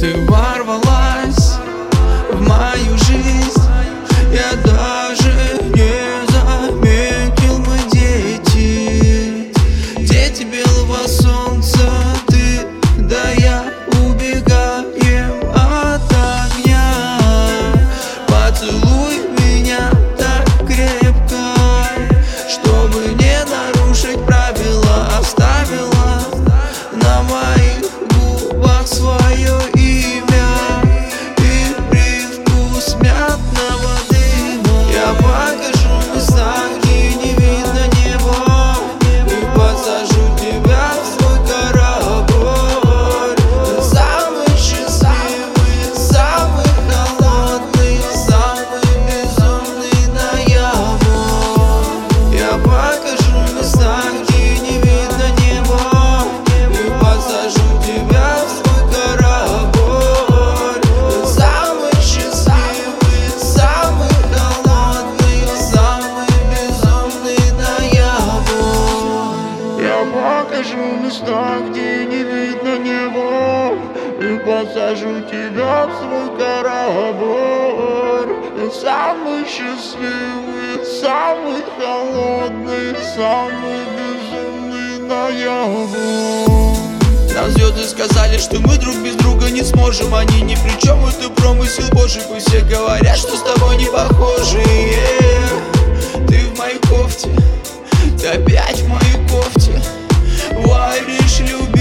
Ты ворвалась в мою жизнь, я даже не заметил. Мы дети белого солнца, ты да я убегаем от огня. Поцелуй меня так крепко, чтобы не нарушить правила. Оставила на моих губах свое имя и привкус мятного дыма. Я покажу места, где не видно неба, и посажу тебя в свой корабль. Самый счастливый, самый холодный, самый безумный ноябрь. Я покажу места, где не видно неба, и посажу тебя в свой корабль. Самый счастливый, самый холодный, самый безумный ноябрь. Я покажу места, где не видно неба, и посажу тебя в свой корабль. Самый счастливый, самый холодный, самый безумный ноябрь. Нам звезды сказали, что мы друг без друга не сможем. Они ни при чем, это промысел Божий. Пусть все говорят, что с тобой не похожи. Ты в моей кофте, ты опять в моей кофте. Варишь любовь.